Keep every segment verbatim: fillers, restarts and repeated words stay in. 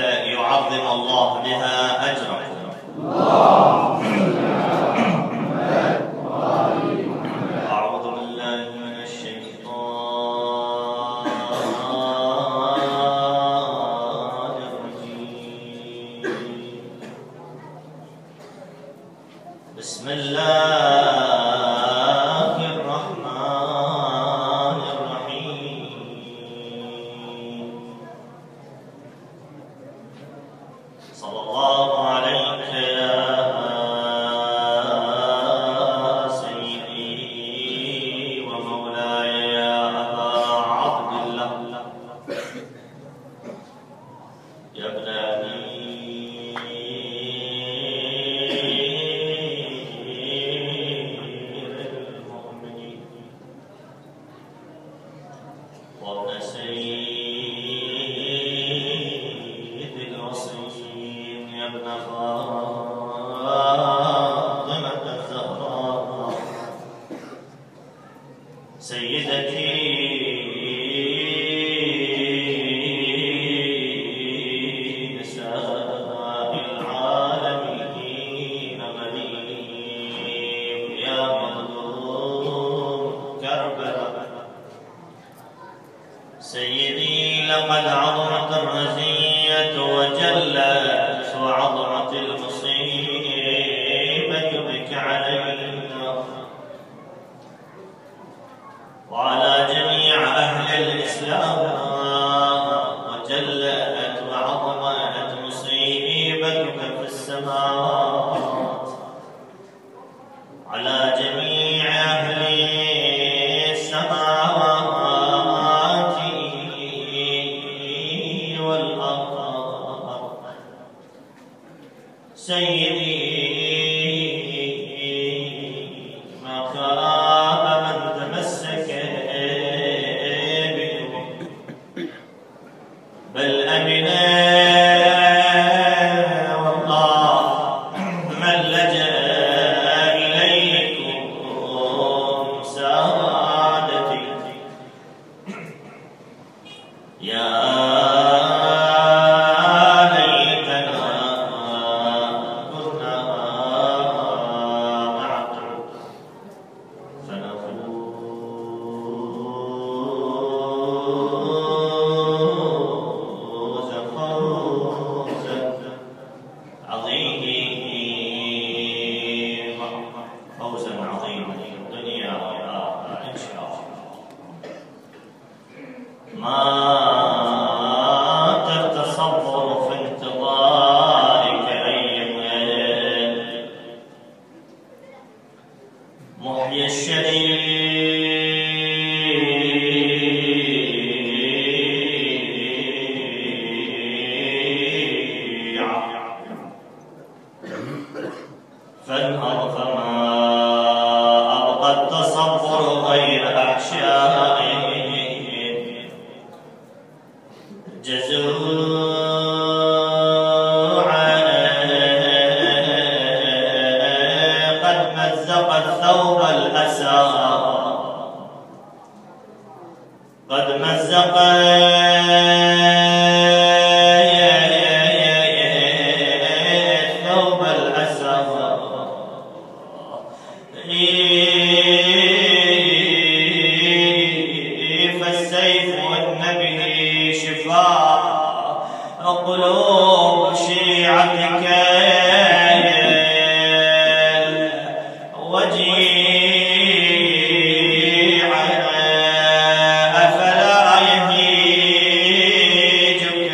يعظم الله بها أجركم. أعوذ بالله من الشيطان الرجيم. بسم الله الرحمن الرحيم. صلى الله عليك يا سيدي ومولاي يا أبا عبد الله يا ابن أمير المؤمنين وابن سيد الوصيين يا ابن فاطمة الزهراء سيدتي نساء العالمين غريب يا مظلوم كربلاء سيدي لقد عظمت الرزية وجلت وعظمت المصيبة بك علينا وعلى جميع أهل الإسلام وجلت وعظمت مصيبتك في السماوات على جميع أهل السماوات والأرض سيدي ما خاب من تمسك بكم بل أمن والله من لجأ إليكم سادتي يا ليتنا كنا معكم فنفوز فوزا عظيما فوزا عظيما في الدنيا والآخرة إن شاء الله. ما تتصور في انتظارك أيها محيي الشريعة فانهض فما أبقى التصور غير أحشائه جزوعا قد مزق الثوب الأسى قد مزق الثوب الأسى فالسيف والنبي شفاء قلوب شيعتك وجيعا أفلا يهيجك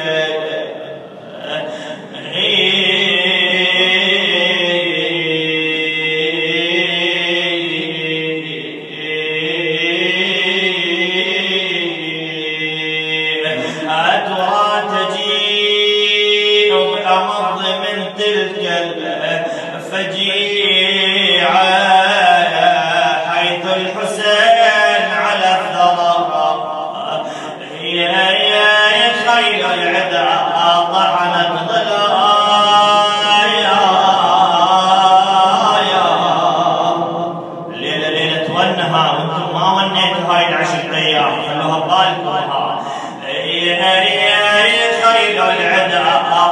أترى تجيء بأمض من تلك الفجيعة حيث الحسين على الثرى يا يا خيل العدا طعنت ضلايا ليلة ليلة ونها وانتم ما ونيتوا هاي العشر ايام خلوها ببالكم. يا يا خيل العدا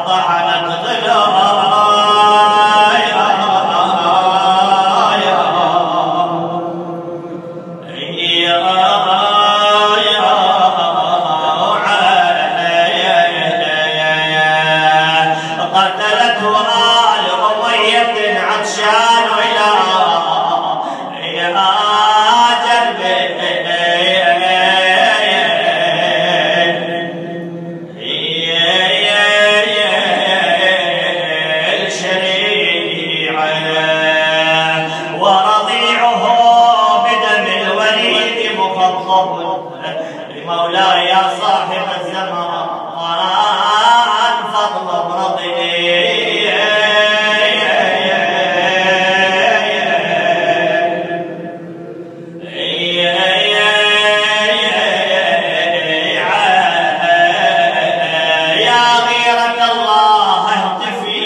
غيرك الله اهتفي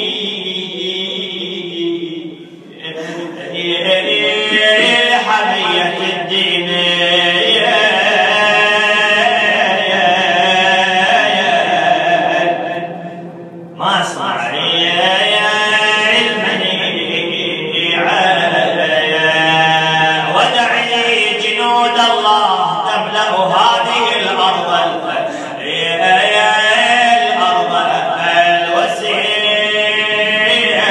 لحمية الدين ما صار ودعي جنود الله تملأ هذه الأرض الأرض الوسيعة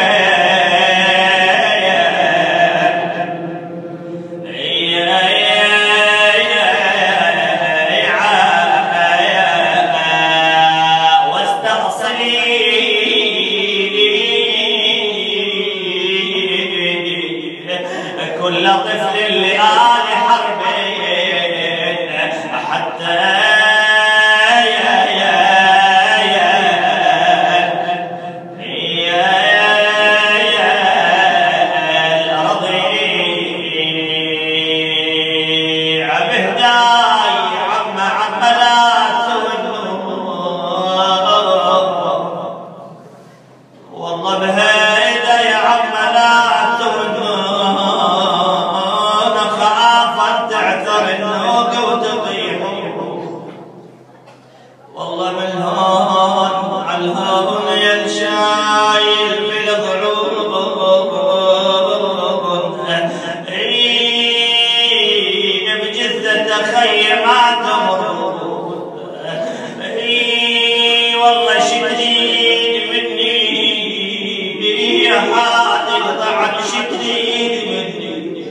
واستغسلي كل طفل لآل حرب حتى يا يا يا يا يا الرضيع بهداي عم عم لا تودوا والله بهيدا يا عم لا تودوا والله من هون على الهون ينشايل بالضعون بجثة خيمات والله شديد مني يا حادث طعن شديد مني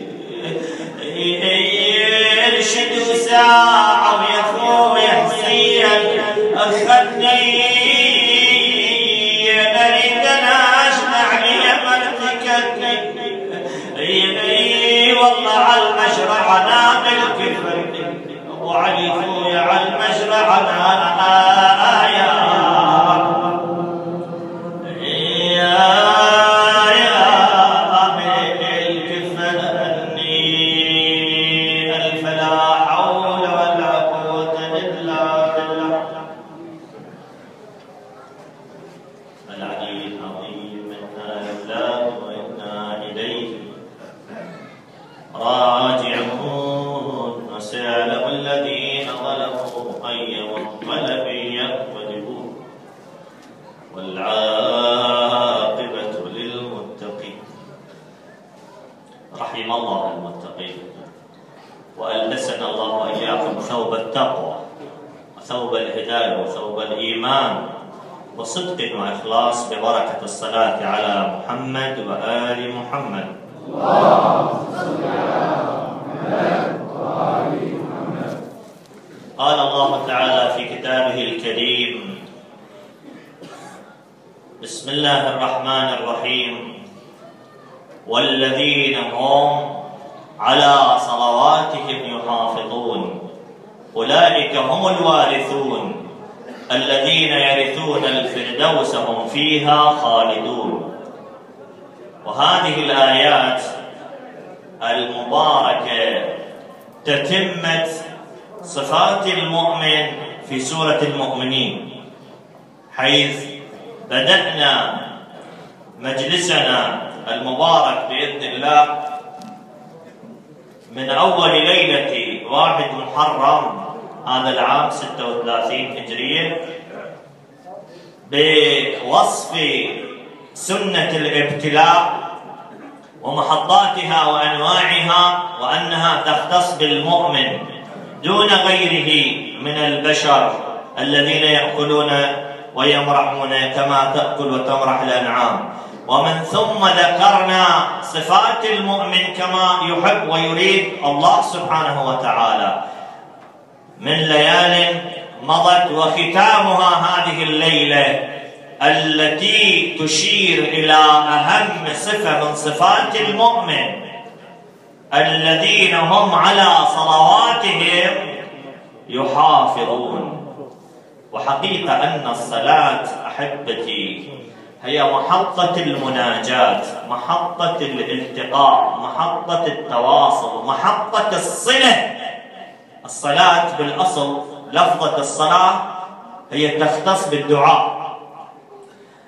يرشد ساعة ويا اخوي حسين اخذني اريد انا اشبع لي مرتكتني والله على المشرع انا بالكفر ابو علي خويا على المشرع انا يا راجعون وسيعلم الذين ظلموا أي منقلب ينقلبون والعاقبة للمتقين. رحم الله المتقين وألبسنا الله وإياكم ثوب التقوى وثوب الهداية وثوب الإيمان وصدق وإخلاص ببركة الصلاة على محمد وآل محمد. قال الله تعالى في كتابه الكريم: بسم الله الرحمن الرحيم: والذين هم على صلواتهم يحافظون أولئك هم الوارثون الذين يرثون الفردوس هم فيها خالدون. وهذه الآيات المباركة تتمة صفات المؤمن في سورة المؤمنين، حيث بدأنا مجلسنا المبارك بإذن الله من أول ليلة واحد محرم هذا العام ستة وثلاثين هجرية بوصف سنة الابتلاء ومحطاتها وأنواعها، وأنها تختص بالمؤمن دون غيره من البشر الذين يأكلون ويمرحون كما تأكل وتمرح الأنعام. ومن ثم ذكرنا صفات المؤمن كما يحب ويريد الله سبحانه وتعالى من ليال مضت، وختامها هذه الليلة التي تشير إلى أهم صفة من صفات المؤمن الذين هم على صلواتهم يحافظون. وحقيقة أن الصلاة أحبتي هي محطة المناجاة، محطة الالتقاء، محطة التواصل، محطة الصلة. الصلاة بالأصل لفظة الصلاة هي تختص بالدعاء،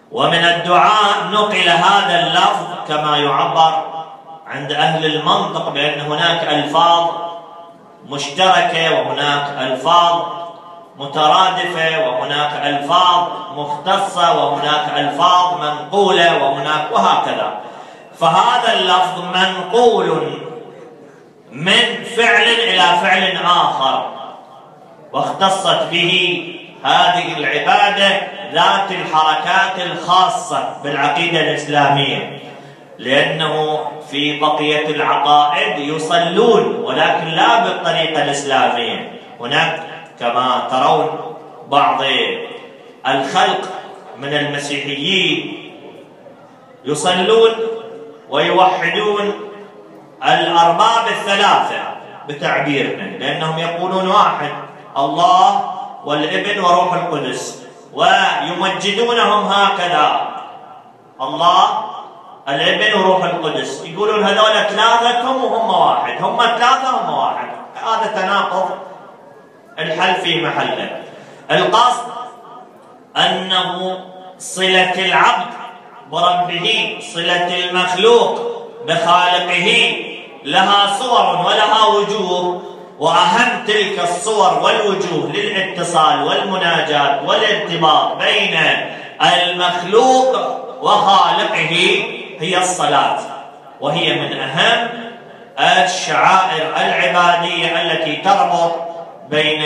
ومن الدعاء نقل هذا اللفظ كما يعبر عند أهل المنطق بأن هناك ألفاظ مشتركة وهناك ألفاظ مترادفة وهناك ألفاظ مختصة وهناك ألفاظ منقولة وهناك وهكذا. فهذا اللفظ منقول من فعل إلى فعل آخر، واختصت به هذه العبادة ذات الحركات الخاصة بالعقيدة الإسلامية، لأنه في بقية العقائد يصلون ولكن لا بالطريقة الإسلامية. هناك كما ترون بعض الخلق من المسيحيين يصلون ويوحدون الأرباب الثلاثة بتعبيرنا، لأنهم يقولون واحد الله والابن وروح القدس، ويمجدونهم هكذا الله الابن وروح القدس، يقولون هذول ثلاثة وهم واحد، هم ثلاثة هم واحد. هذا تناقض الحل في محله. القصد أنه صلة العبد بربه، صلة المخلوق بخالقه لها صور ولها وجوه، وأهم تلك الصور والوجوه للاتصال والمناجاة والارتباط بين المخلوق وخالقه هي الصلاة، وهي من أهم الشعائر العبادية التي تربط بين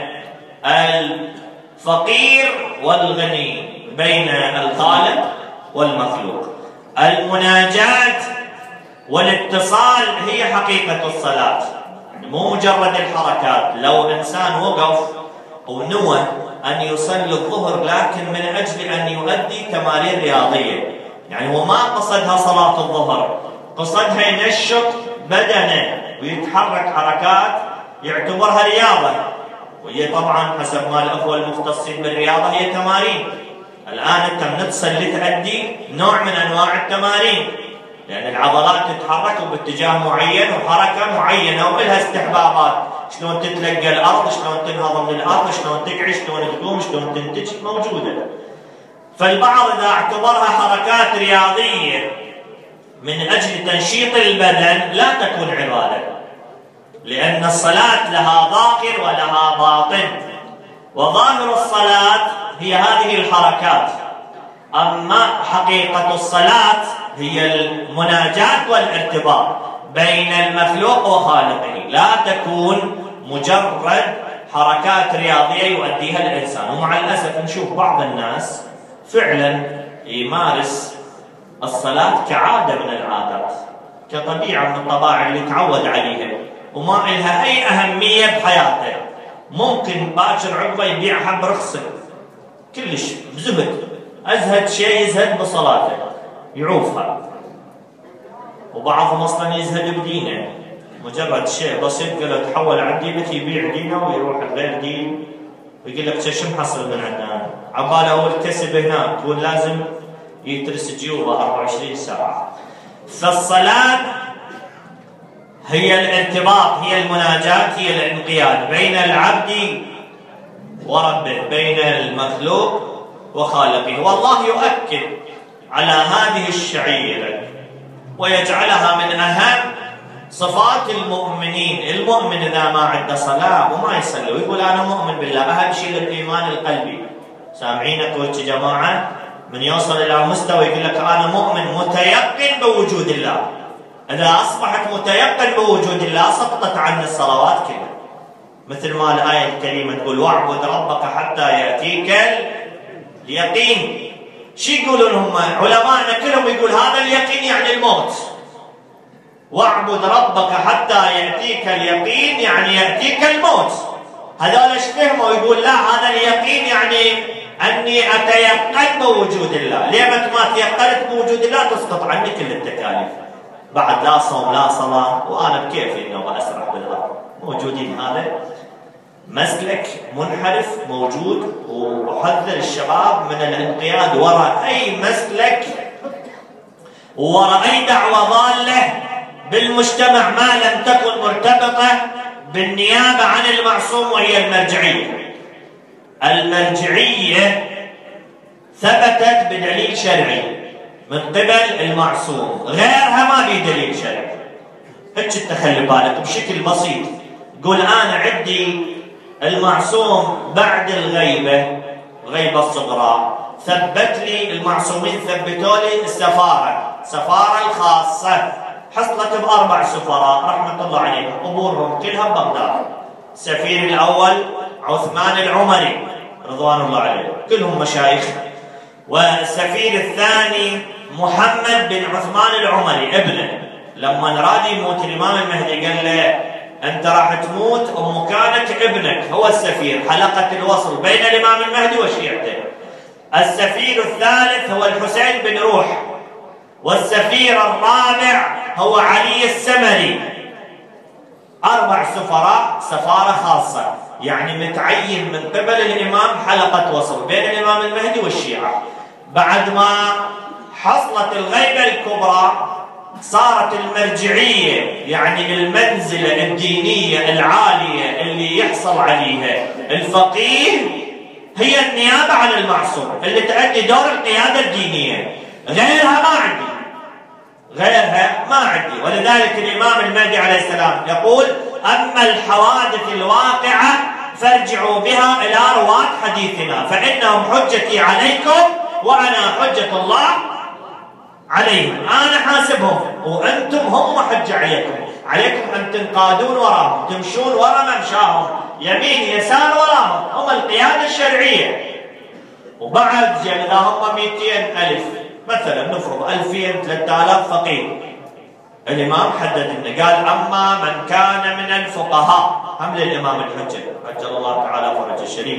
الفقير والغني، بين الخالق والمخلوق. المناجاة والاتصال هي حقيقة الصلاة، مو مجرد الحركات. لو إنسان وقف ونوى أن يصلي الظهر لكن من أجل أن يؤدي تمارين رياضية، يعني هو ما قصدها صلاة الظهر، قصدها ينشط بدنه ويتحرك حركات يعتبرها رياضة، وهي طبعا حسب ما الأخوة المختصين بالرياضة هي تمارين. الآن أنت من تصلي تأدي نوع من أنواع التمارين، لأن العضلات تتحرك باتجاه معين وحركة معينة ولها استحبابات، شلون تتلقى الأرض، شلون تنهض من الأرض، شلون تقعد، شلون تقوم، شلون تنتج، موجودة. فالبعض إذا اعتبرها حركات رياضية من أجل تنشيط البدن لا تكون عبادة، لأن الصلاة لها ظاهر ولها باطن، وظاهر الصلاة هي هذه الحركات، أما حقيقة الصلاة هي المناجاة والارتباط بين المخلوق وخالقه، لا تكون مجرد حركات رياضية يؤديها الإنسان. ومع الأسف نشوف بعض الناس فعلا يمارس الصلاة كعادة من العادات، كطبيعة من الطباع اللي تعود عليها وما لها أي أهمية بحياته. ممكن باكر عقبه يبيع حب رخصة كلش بزهد، أزهد شيء يزهد بصلاته يعوفها، وبعضهم أصلا يزهد بدينه، مجرد شيء بسيط قال له تحول عندي بك يبيع دينه ويروح غير دين ويقول لك شو محصل من عندنا، عباله هو الكسب هناك، هو لازم يترس جيوبه أربعة وعشرين ساعة. فالصلاة هي الارتباط، هي المناجاة، هي الانقياد بين العبد وربه، بين المخلوق وخالقه. والله يؤكد على هذه الشعيرة ويجعلها من أهم صفات المؤمنين. المؤمن إذا ما عنده صلاة وما يصلي ويقول أنا مؤمن بالله، أهم شيء الإيمان القلبي. سامعينك وجه جماعة؟ من يوصل إلى مستوى يقول لك أنا مؤمن متيقن بوجود الله، إذا أصبحت متيقن بوجود الله سقطت عنه الصلوات كلها، مثل ما الآية الكريمة تقول واعبد ربك حتى يأتيك اليقين. شو يقولون هم علماءنا كلهم؟ يقول هذا اليقين يعني الموت. واعبد ربك حتى يأتيك اليقين يعني يأتيك الموت. هذول ايش فهموا؟ يقول لا، هذا اليقين يعني أني أتيقن بوجود الله. ليه ما تيقنت بوجود الله تسقط عني كل التكاليف، بعد لا صوم لا صلاة وأنا بكيفي إنه أسرع بالأرض. موجودين هذا مسلك منحرف موجود، وأحذر الشباب من الانقياد وراء أي مسلك وراء أي دعوة ضالة بالمجتمع ما لم تكن مرتبطة بالنيابة عن المعصوم، وهي المرجعية. المرجعية ثبتت بدليل شرعي من قبل المعصوم، غيرها ما بي دليل شرعي. هيك تخلي بالك بشكل بسيط. قول أنا عندي المعصوم بعد الغيبة، غيبة الصغرى، ثبت لي المعصومين ثبتوا لي السفارة، سفارة الخاصة حصلت بأربع سفراء رحمة الله عليهم، قبورهم كلها ببغداد. السفير الأول عثمان العمري رضوان الله عليه، كلهم مشايخ. والسفير الثاني محمد بن عثمان العمري ابنه، لما راد يموت الإمام المهدي قال له أنت راح تموت ومكانك ابنك هو السفير، حلقة الوصل بين الإمام المهدي وشيعته. السفير الثالث هو الحسين بن روح، والسفير الرابع هو علي السمري. أربع سفراء، سفارة خاصة، يعني متعين من قبل الإمام حلقة وصل بين الإمام المهدي والشيعة. بعد ما حصلت الغيبة الكبرى صارت المرجعية، يعني المنزلة الدينية العالية اللي يحصل عليها الفقيه هي النيابة عن المعصوم اللي تؤدي دور القيادة الدينية. غيرها ما عندي، غيرها ما عندي. ولذلك الإمام المهدي عليه السلام يقول أما الحوادث الواقعة فارجعوا بها إلى رواة حديثنا فإنهم حجتي عليكم وأنا حجة الله عليهم. أنا حاسبهم وأنتم هم حجة عليكم، عليكم أن تنقادون وراهم، تمشون ورا ممشاهم، يمين يسار وراهم، هم القيادة الشرعية. وبعد يعني إذا هم مئتين ألف مثلا نفرض ألفين ثلاثة آلاف فقيه، الإمام حدد لنا قال أما من كان من الفقهاء، هم للإمام الحجة عجل الله تعالى فرجه الشريف،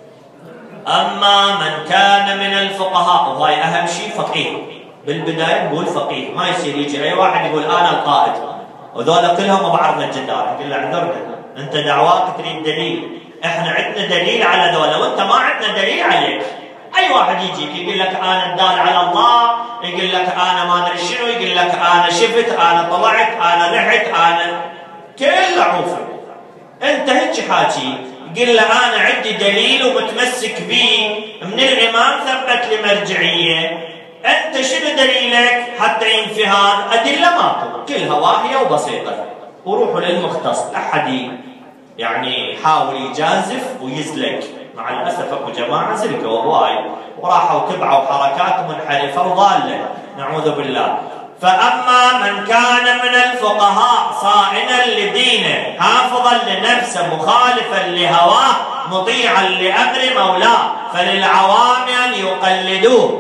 أما من كان من الفقهاء، وهاي أهم شيء فقيه. بالبداية نقول فقيه، ما يصير يجي أي واحد يقول أنا القائد وذولا كلهم بعرض الجدار، يقول له اعذرنا أنت دعواك تريد دليل، إحنا عندنا دليل على ذولا وأنت ما عندنا دليل عليك. أي واحد يجيك يقول لك أنا الدال على الله، يقول لك أنا ما أدري شنو، يقول لك أنا شفت، أنا طلعت، أنا رحت، أنا كل عوفة. أنت هيك حاجي يقول له أنا عندي دليل ومتمسك به من الإمام ثبت لي مرجعية، أنت شنو دليلك حتى ينفي هذا؟ أدلة ماكو، كلها واهية وبسيطة. وروحوا للمختص، أحد يعني يحاول يجازف ويزلق. مع الأسف أكو جماعة زلقوا هواي وراحوا تبعوا حركات منحرفة وضالة نعوذ بالله. فأما من كان من الفقهاء صائنا لدينه حافظا لنفسه مخالفا لهواه مطيعا لأمر مولاه فللعوام أن يقلدوه.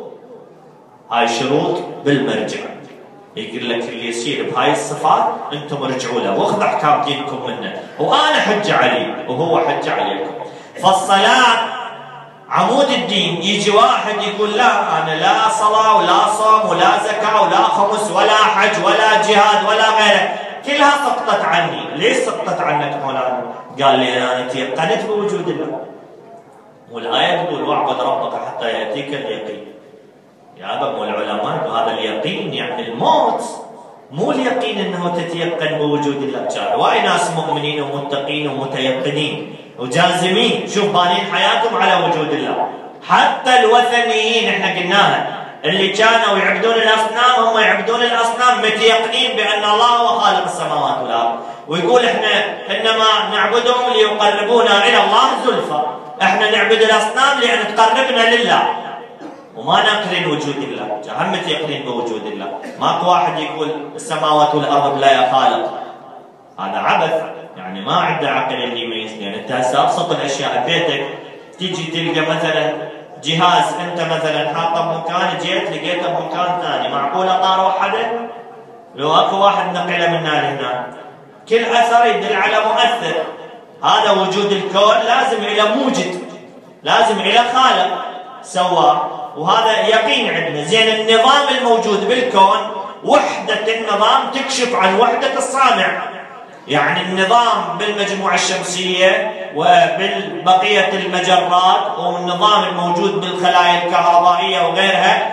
هاي شروط بالمرجع، يقول لك اللي يصير بهاي الصفات انتم ارجعوا له واخذ احكام دينكم منه، وانا حج عليه وهو حج عليكم. فالصلاه عمود الدين. يجي واحد يقول لا انا لا صلاه ولا صوم ولا زكاه ولا خمس ولا حج ولا جهاد ولا غيره، كلها سقطت عني. ليش سقطت عنك مولانا؟ قال لي انا تيقنت بوجود الله، والايه تقول واعبد ربك حتى ياتيك اليقين. يا أبا مو العلماء هذا اليقين يعني الموت، مو اليقين انه تتيقن بوجود الله. كان وايد ناس مؤمنين ومتقين ومتيقنين وجازمين، شوف بانين حياتهم على وجود الله. حتى الوثنيين احنا قلناها اللي كانوا يعبدون الاصنام، هم يعبدون الاصنام متيقنين بان الله هو خالق السماوات والارض، ويقول احنا انما نعبدهم ليقربونا الى الله زلفى، احنا نعبد الاصنام لان تقربنا لله وما نقرن وجود الله. هم متيقنين بوجود الله. ماكو واحد يقول السماوات والارض لا يا خالق، هذا عبث، يعني ما عنده عقل اللي يميز. يعني انت هسه ابسط الاشياء ببيتك تيجي تلقى مثلا جهاز انت مثلا حاطه بمكان، جيت لقيته بمكان ثاني، معقوله طار وحده؟ لو اكو واحد نقله من هنا لهنا، كل اثر يدل على مؤثر. هذا وجود الكون لازم الى موجد، لازم الى خالق سواه، وهذا يقين عندنا. زين النظام الموجود بالكون وحدة النظام تكشف عن وحدة الصانع، يعني النظام بالمجموعة الشمسية وبالبقية المجرات والنظام الموجود بالخلايا الكهربائية وغيرها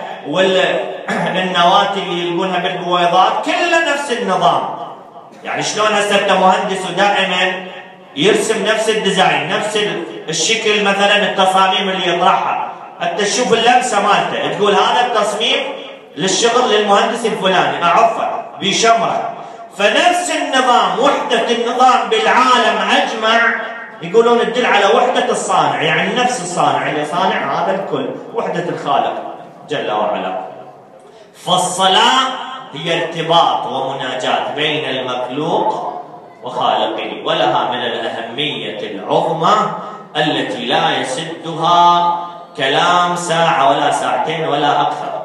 والنواة اللي يلقونها بالبويضات كلها نفس النظام. يعني شلون هسه انت مهندس ودائما يرسم نفس الديزاين نفس الشكل مثلا التصاميم اللي يطرحها، انت تشوف اللمسه مالته تقول هذا التصميم للشغل للمهندس الفلاني اعرفه بشمره. فنفس النظام، وحده النظام بالعالم اجمع يقولون تدل على وحده الصانع، يعني نفس الصانع اللي صانع هذا الكل، وحده الخالق جل وعلا. فالصلاه هي ارتباط ومناجاة بين المخلوق وخالقه، ولها من الأهمية العظمى التي لا يسدها كلام ساعة ولا ساعتين ولا أكثر.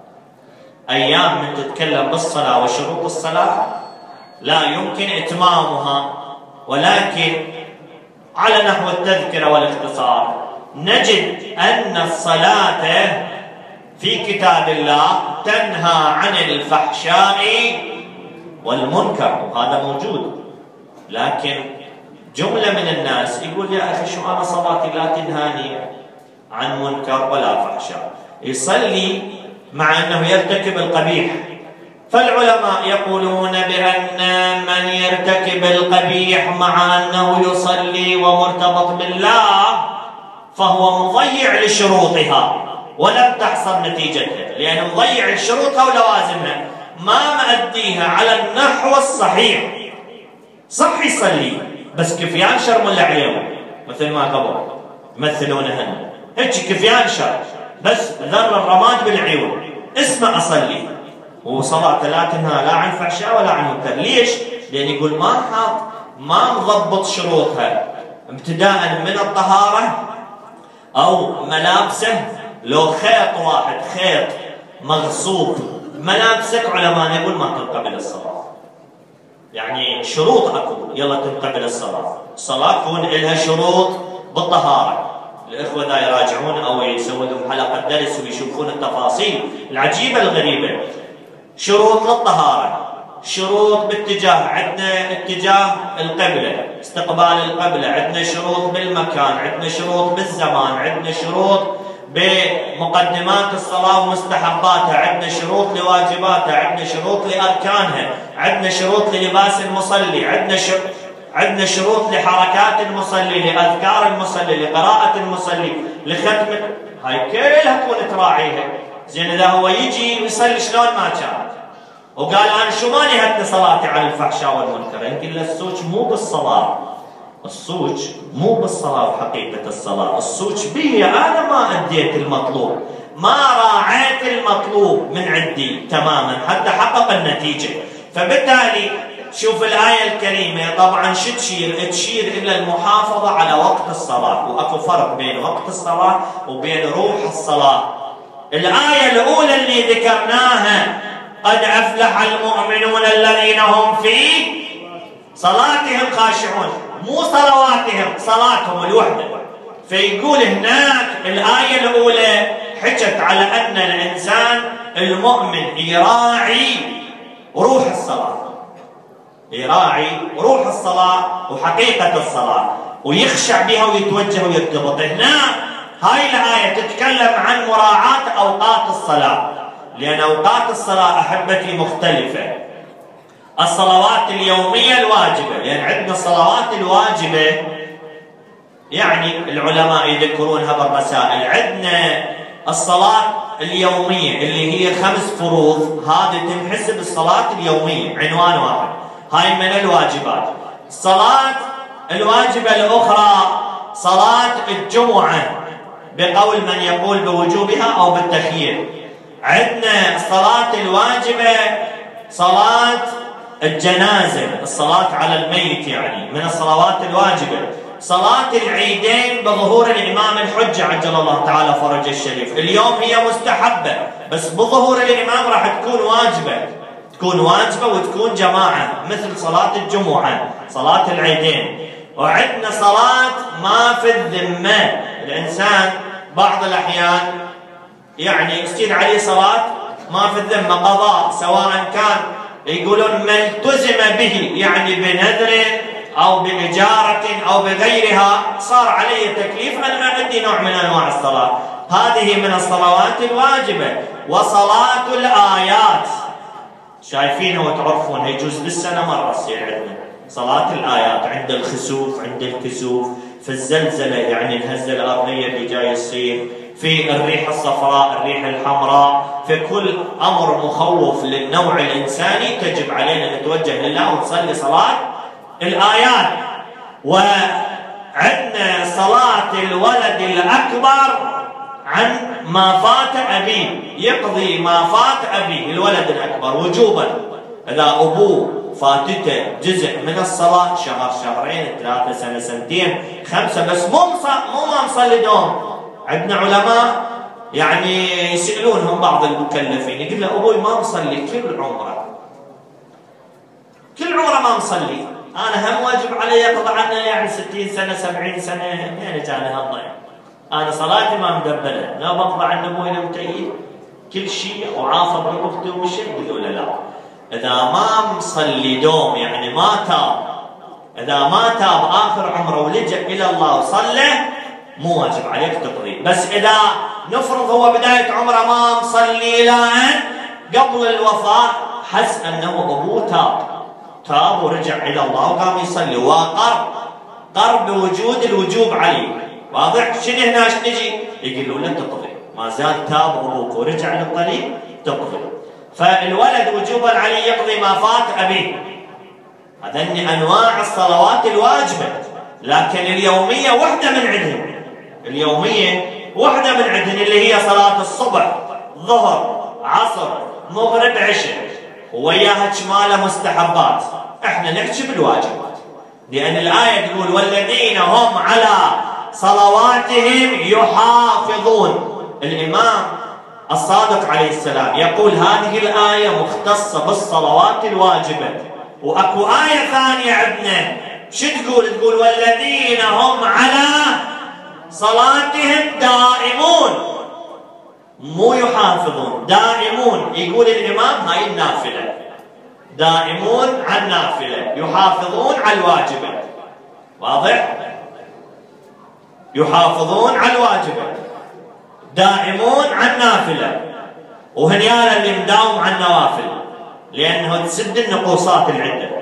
أيام من تتكلم بالصلاة وشروط الصلاة لا يمكن إتمامها، ولكن على نحو التذكرة والاختصار نجد أن الصلاة في كتاب الله تنهى عن الفحشاء والمنكر، وهذا موجود. لكن جملة من الناس يقول يا أخي شو أنا صلاتي لا تنهاني عن منكر ولا فحشاء، يصلي مع أنه يرتكب القبيح. فالعلماء يقولون بأن من يرتكب القبيح مع أنه يصلي ومرتبط بالله فهو مضيع لشروطها ولم تحصل نتيجتها، لأنه مضيع لشروطها ولوازمها، ما مأديها على النحو الصحيح. صح يصلي بس كفيان شر ملا عليهم، مثل ما قبل يمثلونهن هيك كفيان شر، بس ذر الرماد بالعيون اسمع أصلي، وصلاة لا تنهى لا عن فحشاء ولا عن منكر. ليش؟ لأن يقول ما حاط ما مضبط شروطها، ابتداء من الطهارة أو ملابسه، لو خيط واحد خيط مغصوب ملابسك علماء يقول ما تنقبل الصلاة. يعني شروط اكو يلا تنقبل الصلاة. الصلاة تكون لها شروط بالطهارة. الإخوة ذا يراجعون أو يسوون لهم حلقة درس ويشوفون التفاصيل العجيبة الغريبة. شروط للطهارة، شروط باتجاه، عندنا اتجاه القبلة، استقبال القبلة، عندنا شروط بالمكان، عندنا شروط بالزمان، عندنا شروط بمقدمات الصلاة ومستحباتها، عندنا شروط لواجباتها، عندنا شروط لأركانها، عندنا شروط للباس المصلي، عندنا شروط عندنا شروط لحركات المصلي، لأذكار المصلي، لقراءة المصلي، لختم، هاي كلها تكون تراعيها. زين إذا هو يجي ويصلي شلون ما كان وقال أنا شو ما نهتني صلاتي عن الفحشاء والمنكر، يمكن السوج مو بالصلاة، السوج مو بالصلاة وحقيقة الصلاة، السوج بي أنا ما أديت المطلوب، ما راعيت المطلوب من عندي تماما حتى حقق النتيجة. فبالتالي شوف الآية الكريمة طبعا شو تشير؟ تشير إلى المحافظة على وقت الصلاة، وأكو فرق بين وقت الصلاة وبين روح الصلاة. الآية الأولى اللي ذكرناها قد أفلح المؤمنون الذين هم في صلاتهم خاشعون، مو صلواتهم، صلاتهم الوحدة. فيقول هناك الآية الأولى حكت على أن الإنسان المؤمن يراعي روح الصلاة، يراعي روح الصلاة وحقيقة الصلاة ويخشع بها ويتوجه ويرتبط. هنا هاي الآية تتكلم عن مراعاة أوقات الصلاة، لأن أوقات الصلاة أحبتي مختلفة. الصلوات اليومية الواجبة، لأن عندنا الصلوات الواجبة يعني العلماء يذكرونها بالرسائل، عندنا الصلاة اليومية اللي هي خمس فروض، هذه تنحسب الصلاة اليومية عنوان واحد، هاي من الواجبات. الصلاة الواجبة الأخرى صلاة الجمعة بقول من يقول بوجوبها أو بالتخيير. عندنا الصلاة الواجبة صلاة الجنازة، الصلاة على الميت يعني من الصلوات الواجبة. صلاة العيدين بظهور الإمام الحجة عجل الله تعالى فرجه الشريف، اليوم هي مستحبة بس بظهور الإمام راح تكون واجبة، تكون واجبة وتكون جماعة مثل صلاة الجمعة، صلاة العيدين. وعندنا صلاة ما في الذمة، الإنسان بعض الأحيان يعني يصير عليه صلاة ما في الذمة قضاء، سواء كان يقولون ما التزم به يعني بنذر أو بإجارة أو بغيرها، صار عليه تكليف أن أؤدي نوع من أنواع الصلاة، هذه من الصلوات الواجبة. وصلاة الآيات شايفينها وتعرفون هي جزء بالسنة مرة تصير عندنا صلاة الآيات، عند الخسوف، عند الكسوف، في الزلزلة يعني الهزة الأرضية اللي جاي يصير، في الريح الصفراء، الريح الحمراء، في كل أمر مخوف للنوع الإنساني تجب علينا نتوجه لله ونصلي صلاة الآيات. وعندنا صلاة الولد الأكبر عن ما فات أبيه، يقضي ما فات أبيه الولد الأكبر وجوبا. إذا أبوه فاتته جزء من الصلاة، شهر شهرين ثلاثة سنة سنتين خمسة، بس مو مو ما مصلي دوم. عندنا علماء يعني يسألونهم بعض المكلفين يقول له أبوي ما مصلي كل عمره، كل عمره ما مصلي، أنا هم واجب علي يقضى عنه يعني ستين سنة سبعين سنة، يعني جاني هالضيع، أنا صلاتي ما مدبلة، لا بقضى عن أبوي متأيد كل شيء وعافى بأختي ومشي. يقولوا له لا، إذا ما مصلي دوم يعني ما تاب، إذا ما تاب آخر عمره ولجأ إلى الله وصلى مو واجب عليك تقضي. بس إذا نفرض هو بداية عمره ما مصلي إلى أن قبل الوفاة حس أنه أبوه تاب تاب ورجع إلى الله وقام يصلي وقر قر بوجود الوجوب عليه، واضح؟ شنو هنا نجي يقولوا له تقضي، ما زال تاب أبوك ورجع للطريق تقضي. فالولد وجوبا عليه يقضي ما فات أبيه. هذني أنواع الصلوات الواجبة، لكن اليومية وحدة من عندهم، اليومية وحدة من عندهم اللي هي صلاة الصبح ظهر عصر مغرب عشاء، وياها شمالة مستحبات. احنا نحكي بالواجبات، لأن الآية تقول والذين هم على صلواتهم يحافظون. الإمام الصادق عليه السلام يقول هذه الآية مختصة بالصلوات الواجبة، وأكو آية ثانية عندنا شو تقول؟ تقول والذين هم على صلاتهم دائمون، مو يحافظون، دائمون. يقول الإمام هاي النافلة، دائمون على النافلة، يحافظون على الواجبة، واضح؟ يحافظون على الواجبة، دائمون على النافلة، وهنيالا اللي مداوم على النوافل، لأنه تسد النقوصات اللي عندنا.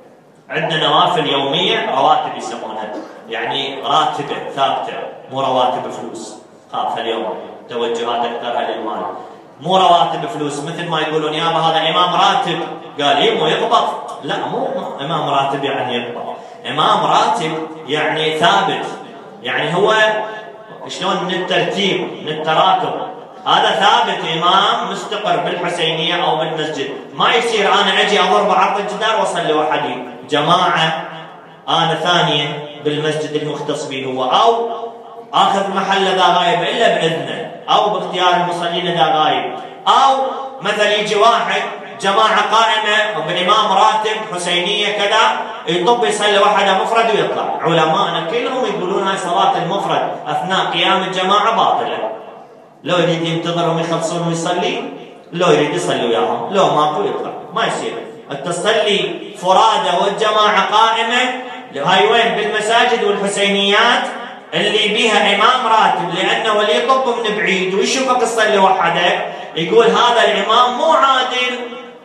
عندنا نوافل يومية، رواتب يسمونها، يعني راتبة ثابتة، مو رواتب فلوس. خاف اليوم توجهات أكثرها للمال، مو رواتب فلوس مثل ما يقولون يابا هذا إمام راتب، قال إيه مو يقبض. لا، مو إمام راتب يعني يقبض، إمام راتب يعني ثابت، يعني هو شلون من الترتيب من التراكم، هذا ثابت، إمام مستقر بالحسينية أو بالمسجد. ما يصير أنا أجي أضر بعرض الجدار وأصلي وحدي، جماعة أنا ثانية بالمسجد المختص به هو، أو آخذ محل ذا غايب إلا بإذنه، أو باختيار المصلين ذا غايب، أو مثلا يجي واحد جماعة قائمة وبالإمام راتب حسينية كذا يطب يصلي وحده مفرد ويطلع. علماءنا كلهم يقولون هاي صلاة المفرد أثناء قيام الجماعة باطلة، لو يريد ينتظرهم يخلصون ويصلي، لو يريد يصلي وياهم، لو ماكو يطلع، ما يصير. أنت تصلي فرادة والجماعة قائمة، هاي وين؟ بالمساجد والحسينيات اللي بيها إمام راتب، لأنه اللي يطب من بعيد ويشوفك تصلي وحده يقول هذا الإمام مو عادل،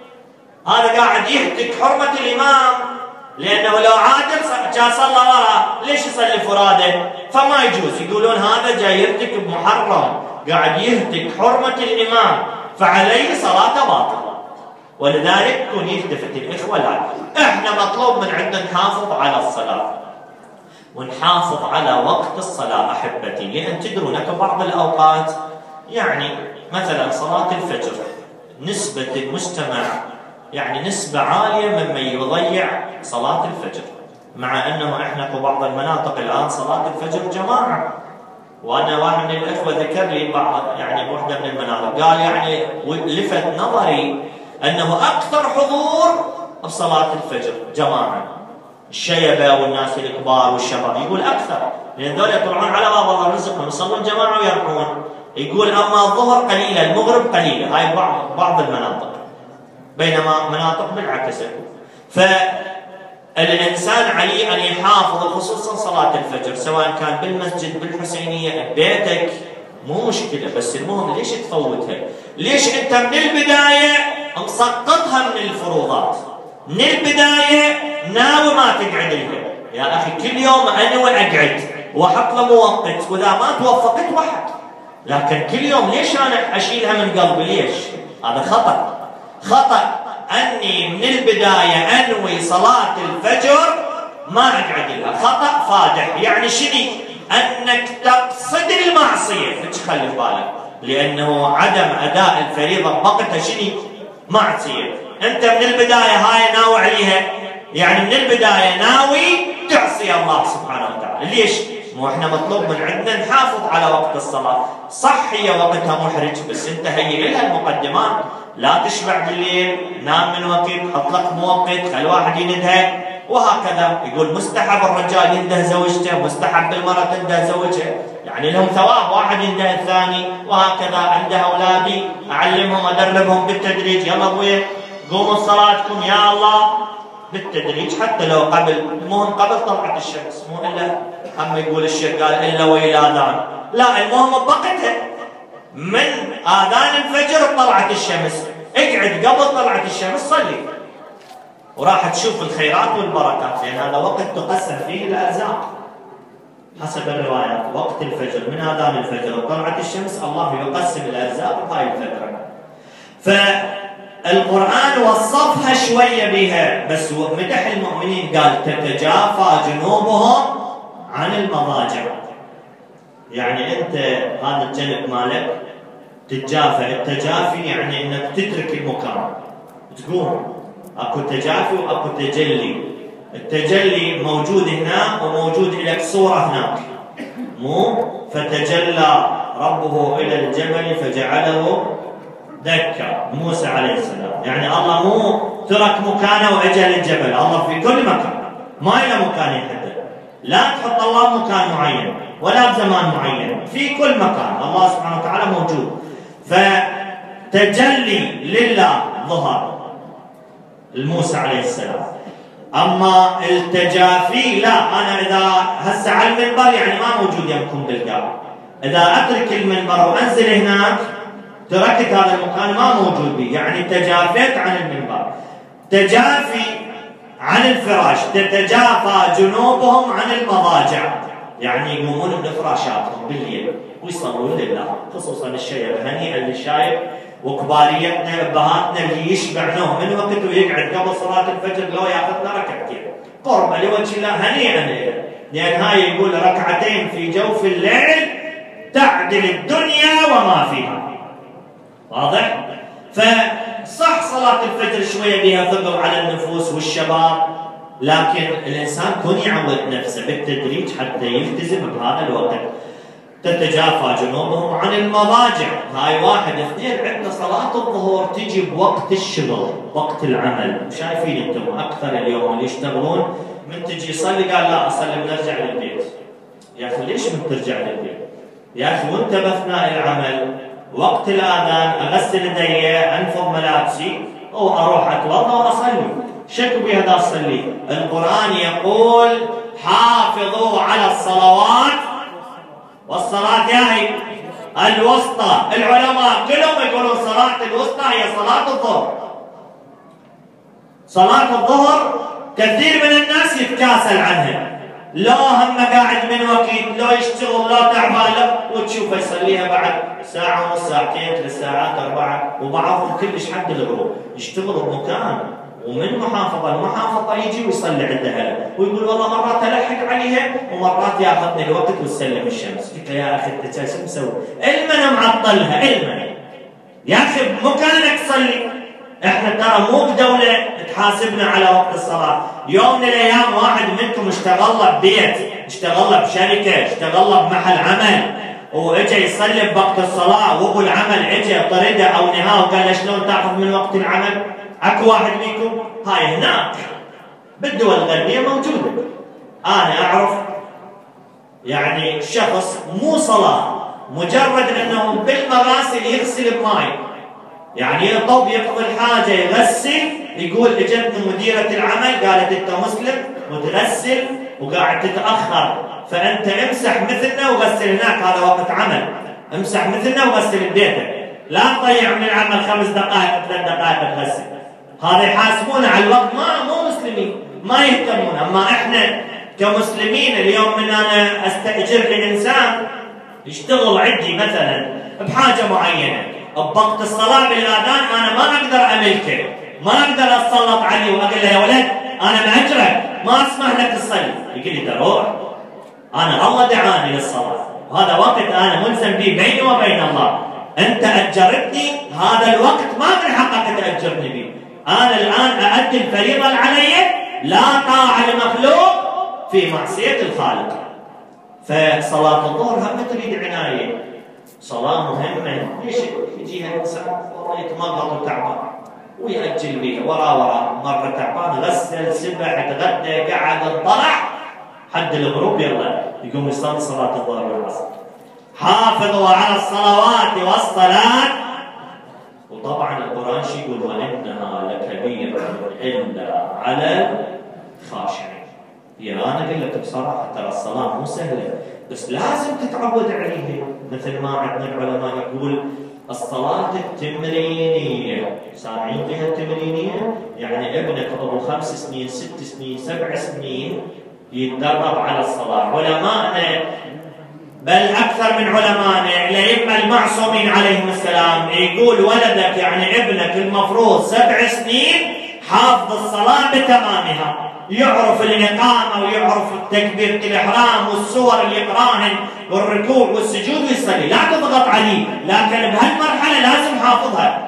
هذا قاعد يهتك حرمة الإمام، لأنه لو عادل جاء صلى وراه ليش يصلي فرادة؟ فما يجوز. يقولون هذا جاي يرتكب محرم، قاعد يهتك حرمة الإمام، فعليه صلاة باطلة. ولذلك كن يلتفت الإخوة. لا، إحنا مطلوب من عندنا نحافظ على الصلاة ونحافظ على وقت الصلاة أحبتي، لأن تدرون أن بعض الأوقات يعني مثلا صلاة الفجر نسبة المجتمع يعني نسبة عالية ممن يضيع صلاة الفجر، مع أنه إحنا في بعض المناطق الآن صلاة الفجر جماعة. وأنا واحد من الأخوة ذكر لي بعض يعني بوحدة من المناطق قال يعني لفت نظري أنه أكثر حضور بصلاة الفجر جماعة، الشيبة والناس الكبار والشباب، يقول أكثر، لأن ذول يطلعون على باب الله رزقهم يصلون جماعة ويرحون. يقول أما الظهر قليلة، المغرب قليلة، هاي بعض بعض المناطق، بينما مناطق بالعكس. فالإنسان عليه أن يحافظ خصوصا صلاة الفجر، سواء كان بالمسجد بالحسينية ببيتك مو مشكلة، بس المهم ليش تفوتها؟ ليش أنت من البداية مسقطها من الفروضات؟ من البداية ناوي ما تقعد لها، يا أخي كل يوم أنا وأقعد وأحط له موقت، وإذا ما توفقت واحد لكن كل يوم ليش انا اشيلها من قلبي؟ ليش؟ هذا خطأ. خطأ اني من البداية انوي صلاة الفجر ما اقعد لها، خطأ فادح. يعني شنو؟ انك تقصد المعصية، فتش خلي في بالك، لانه عدم اداء الفريضة بوقتها شنو؟ معصية. انت من البداية هاي ناوي عليها، يعني من البداية ناوي تعصي الله سبحانه وتعالى. ليش؟ مو احنا مطلوب من عندنا نحافظ على وقت الصلاة. صح هي وقتها محرج، بس انت هيئ لها المقدمات. لا تشبع بالليل، نام من وقت، حط لك مؤقت، خل واحد يندها، وهكذا. يقول مستحب الرجال ينده زوجته، مستحب المرأة تنده زوجها، يعني لهم ثواب، واحد ينده الثاني، وهكذا. عنده اولادي اعلمهم ادربهم بالتدريج، يلا ابويا قوموا صلاتكم يا الله بالتدريج، حتى لو قبل، المهم قبل طلعت الشمس، مو الا هم يقول الشيخ قال الا ويل اذان، لا المهم بوقتها من اذان الفجر طلعت الشمس، اقعد قبل طلعت الشمس صلي، وراح تشوف الخيرات والبركات، لان هذا وقت تقسم فيه الارزاق حسب الروايات. وقت الفجر من اذان الفجر وطلعت الشمس الله يقسم الارزاق بهاي الفتره. فالقران وصفها شويه بها، بس مدح المؤمنين قال تتجافى جنوبهم عن المضاجع. يعني انت هذا الجنب مالك تتجافى، التجافي يعني انك تترك المكان تقوم. اكو تجافي واكو تجلي. التجلي موجود هنا وموجود لك صوره هناك، مو فتجلى ربه الى الجبل فجعله دكا، موسى عليه السلام. يعني الله مو ترك مكانه واجى للجبل، الله في كل مكان، ما الى مكان يحدد. لا تحط الله مكان معين ولا بزمان معين، في كل مكان الله سبحانه وتعالى موجود. فتجلي لله ظهر الموسى عليه السلام. اما التجافي لا، انا اذا هسه على المنبر يعني ما موجود يمكن بالقاع، اذا اترك المنبر وانزل هناك تركت هذا المكان ما موجود بي، يعني تجافيت عن المنبر. تجافي عن الفراش، تتجافى جنوبهم عن المضاجع، يعني يقومون من فراشاتهم بالليل ويصلون لله، خصوصا الشيب. هنيئا للشايب وكباريتنا ابهاتنا اللي يشبع نوم من وقت ويقعد قبل صلاه الفجر لو ياخذ له ركعتين قربه لوجه الله، هنيئا له، لان هاي يقول ركعتين في جوف الليل تعدل الدنيا وما فيها. واضح؟ فصح صلاه الفجر شويه بها ثقل على النفوس والشباب، لكن الانسان كون يعود نفسه بالتدريج حتى يلتزم بهذا الوقت. تتجافى جنوبهم عن المضاجع، هاي واحد. اثنين، عندنا صلاة الظهر تجي بوقت الشغل، وقت العمل. شايفين انتم اكثر اليوم اللي يشتغلون من تجي يصلي قال لا اصلي بنرجع للبيت. يا اخي ليش من ترجع للبيت؟ يا اخي وانت باثناء العمل وقت الاذان اغسل يدي، انفض ملابسي واروح اتوضا واصلي. شك بهذا الصلي. القران يقول حافظوا على الصلوات والصلاة هي الوسطى. العلماء كلهم يقولون صلاة الوسطى هي صلاة الظهر. صلاة الظهر كثير من الناس يتكاسل عنها، لو هم قاعد من وقت، لو يشتغل، لو تعبان، لا، وتشوفه يصليها بعد ساعة ونص، ساعتين، ثلاث ساعات، أربعة، وبعضهم كلش حد الغروب يشتغل بمكان ومن محافظة لمحافظة يجي ويصلي عندها، ويقول والله مرات ألحق عليها ومرات ياخذني الوقت وتسلم الشمس. قلت يا أخي أنت شو مسوي؟ المن معطلها، المن يا أخي بمكانك صلي. احنا ترى مو بدولة تحاسبنا على وقت الصلاة. يوم من الأيام واحد منكم اشتغل له ببيت، اشتغل له بشركة، اشتغل له بمحل عمل، واجى يصلي بوقت الصلاة، وابو العمل اجى طرده أو نهاه وقال له شلون تاخذ من وقت العمل؟ اكو واحد منكم؟ هاي هناك بالدول الغربية موجودة. أنا أعرف يعني شخص مو صلاة، مجرد أنه بالمغاسل يغسل بماي، يعني يطب يقضي الحاجة يغسل، يقول اجتني مديرة العمل قالت أنت مسلم وتغسل وقاعد تتأخر، فأنت امسح مثلنا وغسل هناك، هذا وقت عمل، امسح مثلنا وغسل ببيتك، لا تضيع من العمل خمس دقائق ثلاث دقائق تغسل. هذا يحاسبون على الوقت، ما مو مسلمين ما يهتمون. اما احنا كمسلمين اليوم من انا استاجر لانسان يشتغل عندي مثلا بحاجة معينة بوقت الصلاة بالآذان أنا ما أقدر أملكه، ما أقدر أتسلط عليه وأقول له يا ولد أنا مأجرك ما أسمح لك تصلي، يقول لي تروح أنا الله دعاني للصلاة وهذا وقت أنا ملزم به بيني وبين الله، أنت أجرتني هذا الوقت ما من حقك تأجرني به، أنا الآن أؤدي الفريضة علي، لا طاعة لمخلوق في معصية الخالق. فصلاة الظهر هم تريد عناية، صلاة مهمة. ليش يجيها إنسان والله يتمرض وتعبان ويأجل بيها ورا ورا، مرة تعبان غسل سبع تغدى قعد انطلع حد الغروب يلا يقوم يصلي صلاة الظهر والعصر. حافظوا على الصلوات والصلاة. وطبعا القرآن شي يقول وإنها لكبيرة إلا على الخاشعين. يا أنا أقول لك بصراحة ترى الصلاة مو سهلة بس لازم تتعود عليها، مثل ما عندنا العلماء يقول الصلاة التمرينية، سامعين فيها التمرينية؟ يعني ابنك أبو خمس سنين ست سنين سبع سنين يتدرب على الصلاة. علماءنا بل أكثر من علماءنا الأئمة المعصومين عليهم السلام يقول ولدك يعني ابنك المفروض سبع سنين حافظ الصلاة بتمامها، يعرف الإقامة ويعرف تكبيرة الإحرام والسور اللي يقراهن والركوع والسجود ويصلي، لا تضغط عليه، لكن بهالمرحلة لازم حافظها.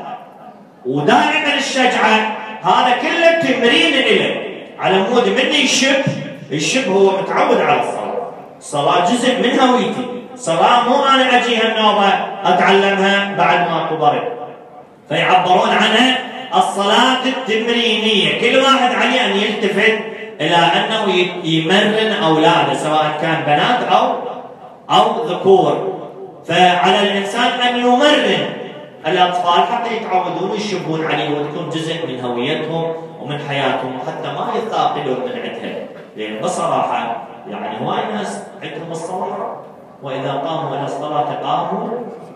ودائما الشجعة هذا كله تمرين له على مود من يشب يشب هو متعود على الصلاة، الصلاة جزء من هويتي، صلاة مو أنا أجيها النوبة أتعلمها بعد ما كبرت. فيعبرون عنها الصلاة التمرينية، كل واحد عليه أن يلتفت إلى أنه يمرن أولاده سواء كان بنات أو أو ذكور. فعلى الإنسان أن يمرن الأطفال حتى يتعودون ويشبون عليه وتكون جزء من هويتهم ومن حياتهم حتى ما يثاقلون من عندها. لأن بصراحة يعني هواي ناس عندهم الصلاة وإذا قاموا إلى الصلاة قاموا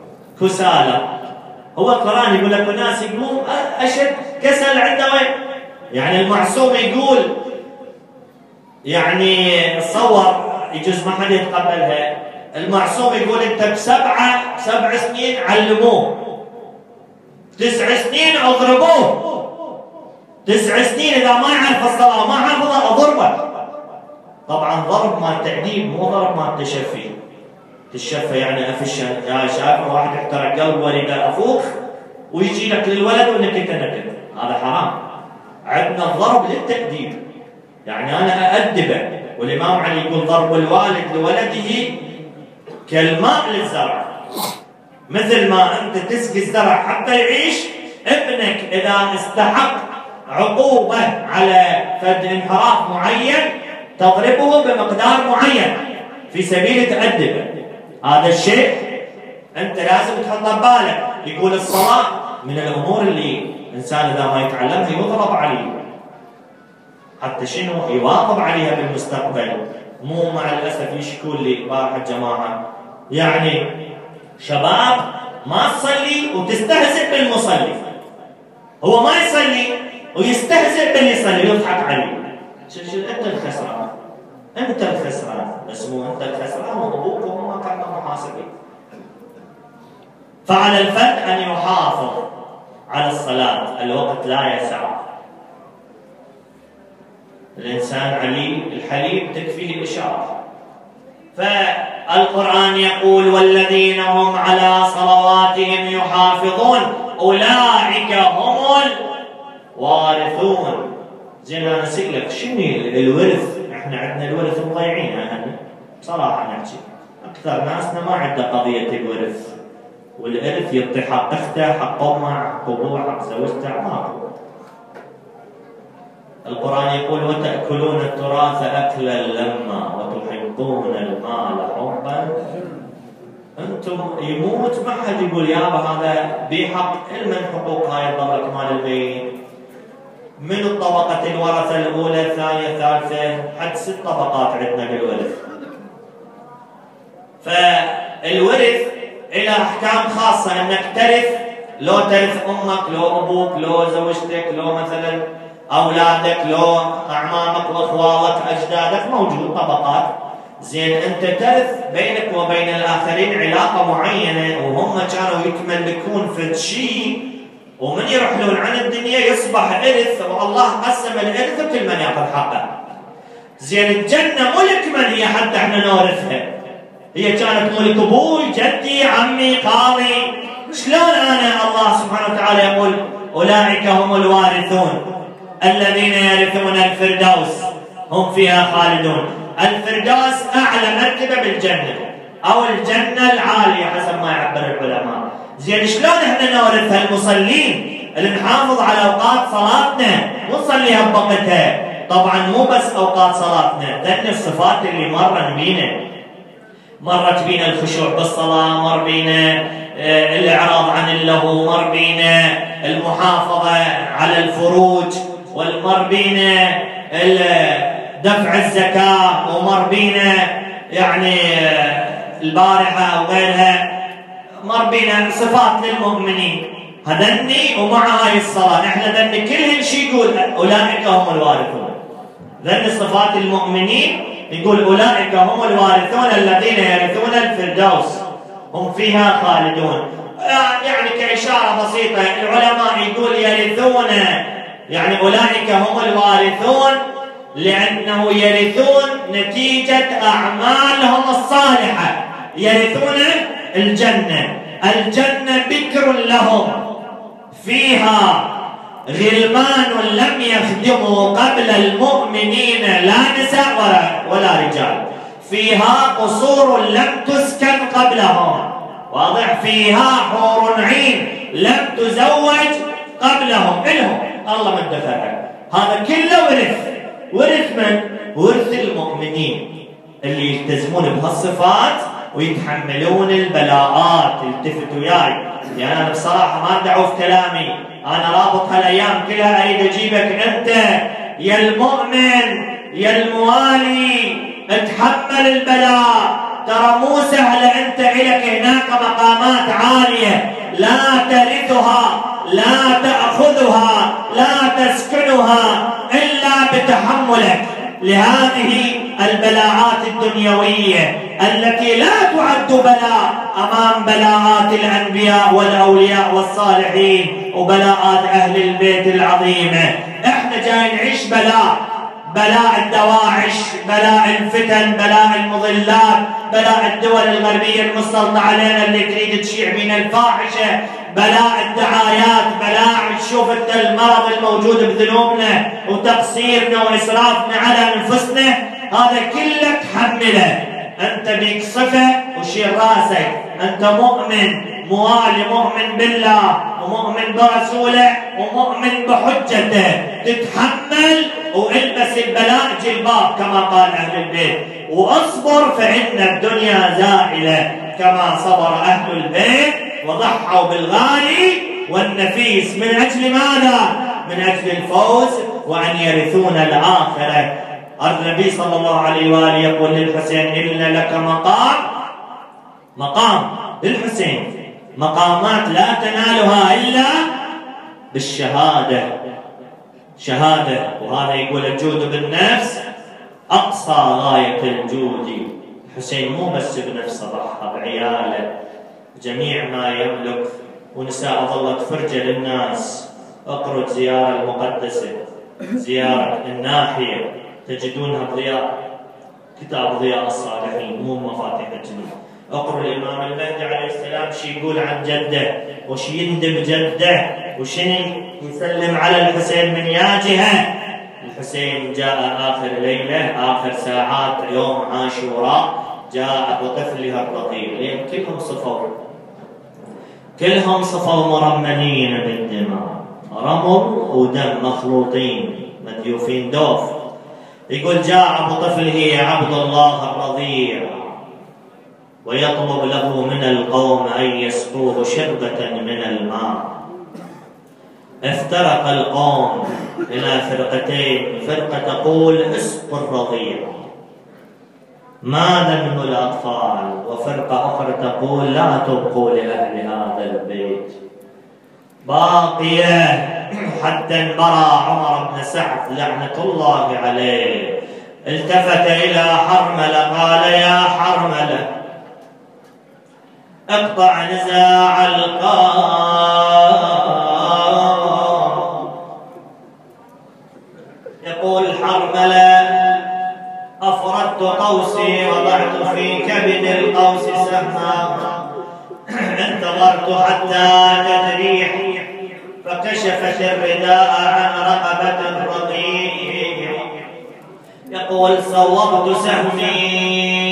كسالى. هو القرآن يقول لك الناس يقوم أشد كسل عنده وين؟ يعني المعصوم يقول يعني تصور يجوز ما حد يتقبلها، المعصوم يقول أنت بسبعة سبع سنين علموه، تسع سنين اضربوه، تسع سنين إذا ما يعرف الصلاة وما حافظها أضربه. طبعا ضرب مال تأديب مو ضرب مال تشفي. تشفى يعني أفش يا شايف واحد يحترق قلب ولد أفوخ ويجي لك للولد وإنك أنت نكت، هذا حرام. عندنا الضرب للتأديب، يعني أنا أأدبه. والإمام علي يقول ضرب الوالد لولده كالماء للزرع، مثل ما أنت تسقي الزرع حتى يعيش، ابنك إذا استحق عقوبة على فد انحراف معين تضربه بمقدار معين في سبيل تأدبه. هذا الشيء أنت لازم تحطه ببالك. يقول الصلاة من الأمور اللي الإنسان إذا ما يتعلمها يضرب عليه حتى شنو يواظب عليها بالمستقبل. مو مع الأسف يشكون لي واحد جماعة يعني شباب ما تصلي وتستهزئ بالمصلي، هو ما يصلي ويستهزئ باللي يصلي ويضحك عليه. شوف أنت الخسران، أنت الخسران، بس مو أنت الخسران وأبوك وأمك كانوا محاسبين. فعلى الفرد أن يحافظ على الصلاة، الوقت لا يسع. الإنسان عليل الحليب تكفيه الإشارة. فالقرآن يقول والذين هم على صلواتهم يحافظون أولئك هم الوارثون. زين أنا أسألك شنو الورث؟ احنا عندنا الورث مضيعين يعني بصراحة نحكي، أكثر ناسنا ما عنده قضية الورث، والإرث يعطي حق أخته حق أمه حق أبوه حق زوجته ماكو. القرآن يقول وتأكلون التراث أكلا لما وتحبون المال حبا. أنتم يموت ما حد يقول يابا هذا بحق المن حقوق هاي تضلك مال البيت. من الطبقة الورثة الأولى الثانية الثالثة حد ست طبقات عندنا بالورث. فالورث إلى أحكام خاصة أنك ترث، لو ترث أمك لو أبوك لو زوجتك لو مثلا أولادك لو أعمامك وأخوالك أجدادك، موجود طبقات. زين أنت ترث بينك وبين الآخرين علاقة معينة، وهم كانوا يتملكون في شيء، ومن يرحلون عن الدنيا يصبح إرث، والله قسم الإرث وكل من يأخذ حقه. زين الجنة ملك من هي حتى احنا نورثها؟ هي كانت ملك أبوي، جدي، عمي، خالي. شلون أنا الله سبحانه وتعالى يقول أولئك هم الوارثون الذين يرثون الفردوس هم فيها خالدون؟ الفردوس أعلى مرتبة بالجنة، أو الجنة العالية حسب ما يعبر العلماء. زين شلون احنا نورثها؟ المصلين اللي نحافظ على أوقات صلاتنا ونصليها بوقتها. طبعا مو بس أوقات صلاتنا، ذن الصفات اللي مرن بينا، مرت بينا الخشوع بالصلاة، مر بينا الإعراض عن اللهو، مر بينا المحافظة على الفروج، والمر بينا دفع الزكاة، ومر بينا يعني البارحة وغيرها، مر بينا صفات للمؤمنين. هذني ومع هاي الصلاة نحن ذني كلهم شيء يقول أولئك هم الوارثون. ذني صفات المؤمنين يقول أولئك هم الوارثون الذين يرثون الفردوس هم فيها خالدون. يعني كإشارة بسيطة العلماء يقول يرثون، يعني أولئك هم الوارثون لأنه يرثون نتيجة أعمالهم الصالحة، يرثون الجنة. الجنة بكر لهم فيها غلمان لم يخدموا قبل المؤمنين لا نساء ولا رجال، فيها قصور لم تسكن قبلهم، واضح، فيها حور عين لم تزوج قبلهم، إلهم الله ما ادخلها. هذا كله ورث. ورث من؟ ورث المؤمنين اللي يلتزمون بهالصفات ويتحملون البلاءات. التفتوا وياي، يعني انا بصراحه ما ادعو في كلامي، انا رابط هالايام كلها اريد اجيبك انت يا المؤمن يا الموالي، اتحمل البلاء، ترى مو سهله، انت الك هناك مقامات عاليه لا ترثها، لا تاخذها، لا تسكنها الا بتحملك لهذه البلاءات الدنيويه التي لا تعد بلاء امام بلاءات الانبياء والاولياء والصالحين وبلاءات اهل البيت العظيمه. احنا جاي نعيش بلاء، بلاء الدواعش، بلاء الفتن، بلاء المضلات، بلاء الدول الغربيه المسلطه علينا اللي تريد تشيع بنا الفاحشه، بلاء الدعايات، بلاء تشوف انت المرض الموجود بذنوبنا وتقصيرنا واسرافنا على انفسنا، هذا كله تحمله. انت بيك صفه وشيل راسك، انت مؤمن موالي، مؤمن بالله ومؤمن برسوله ومؤمن بحجته، تتحمل والبس البلاء جلباب كما قال اهل البيت، واصبر فان الدنيا زائله كما صبر اهل البيت وضحوا بالغالي والنفيس من اجل ماذا؟ من اجل الفوز وان يرثون الاخره. النبي صلى الله عليه واله يقول للحسين ان لك مقام، مقام للحسين، مقامات لا تنالها الا بالشهاده، شهاده. وهذا يقول الجود بالنفس اقصى غايه الجود. الحسين مو بس بنفسه، ضحى بعياله، جميع ما يملك، ونساء ظلت فرجه للناس. اقروا زياره المقدسه، زياره الناحيه، تجدونها بضياء كتاب ضياء الصالحين، مو مفاتيح الجنون. اقروا الامام المهدي عليه السلام شي يقول عن جده، وش يندب جده، وشن يسلم على الحسين من يا جهه. الحسين جاء اخر ليله، اخر ساعات يوم عاشوراء، جاء بطفلها الرضيع، لين كلهم صفوا، كلهم صفوا مرملين بالدماء، رمل ودم مخلوطين مديوفين دوف. يقول جاء بطفله عبد الله الرضيع ويطلب له من القوم أن يسقوه شربة من الماء. افترق القوم إلى فرقتين، فرقة تقول اسقوا الرضيع ما ذنب الأطفال، وفرقة أخرى تقول لا تبقوا لأهل هذا البيت. باقية حتى انبرى عمر بن سعد لعنة الله عليه، التفت إلى حرملة قال يا حرملة اقطع نزاع القوم. يقول حرملة أفردت قوسي وضعت في كبد القوس سهما انتظرت حتى تدريح فكشفت الرداء عن رقبة الرضيع. يقول صوبت سهمي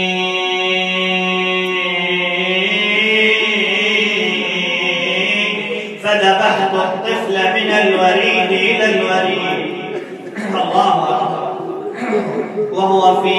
فذبحت الطفل من الوريد إلى الوريد. الله أكبر. وهو في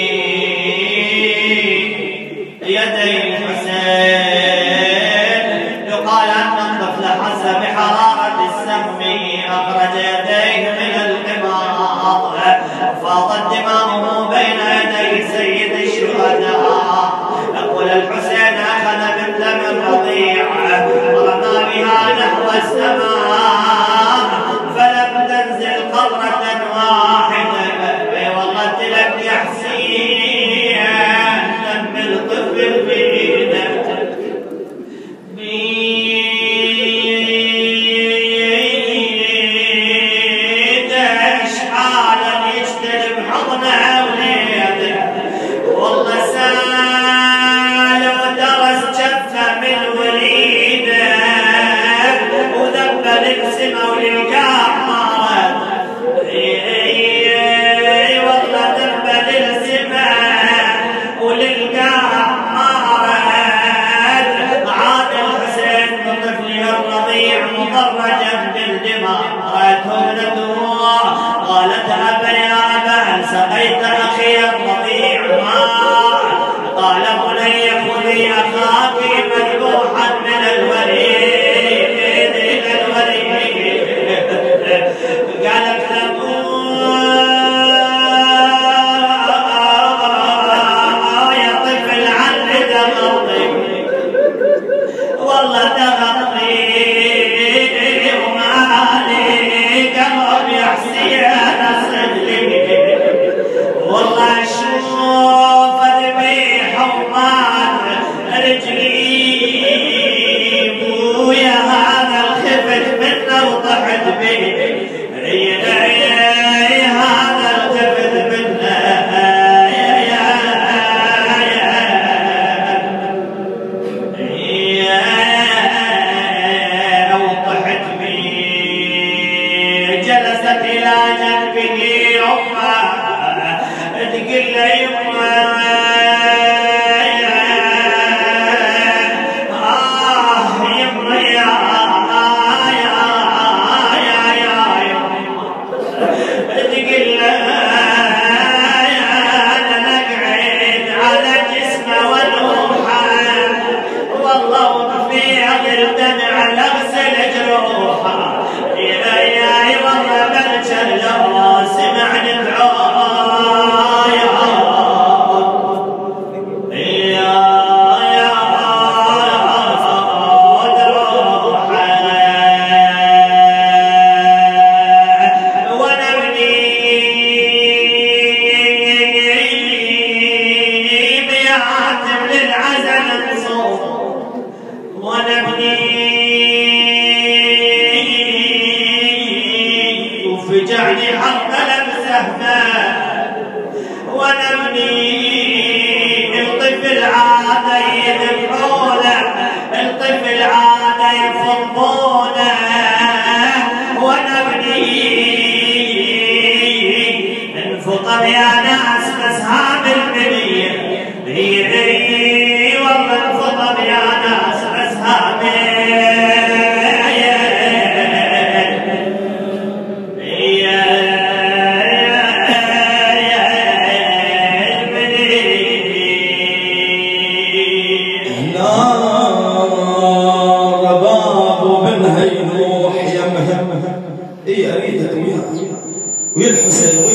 يدي الحسين. يقال أن الطفل حس بحرارة السهم أخرج يديه من الحماض فاضت دماؤه بين يدي سيد الشهداء. يقول الحسين أخذ من دم الرضيع ورمى بها نحو السماء فلم تنزل قطرة واحدة. والله تلك يا حسين دم الطفل بيدك بيدك شحالا يشتري بحضنه وليدك. والله سال ودرس جفه من وليدك وذبل السما وللقاع مرض. والله ذبل السما وللقاع مرض. عاد الحسين بطفله الرضيع مضرجا بالدماء. راته ابنته قالت أبا يا أبا هل سقيت أخي الرضيع ماء؟ قال بني خذي أخاك مذبوحا من الوريد إلى الوريد. قالت له يا طفل عن دمرتي والله دغرتي وما لي قلب يا حسين صدري. والله اشوف ذبيح ومال رجلي ويا هذا الخفت منه وضحت به. هذا الخفت منه وضحت به. جلست إلى جنبه أمه تقول له يمه آه يمه يا يا يا يا تقول له أنا نقعد على جسمه ونوحه والله وفي عقل دمع لغسل جروحه. يا يا والله بلشر لو سمعني دعايا يا يا دروحه. وانا ابني بيعاتب للعزل نصوم. وانا ابني وفجعني حق لمسهما. وانا ابني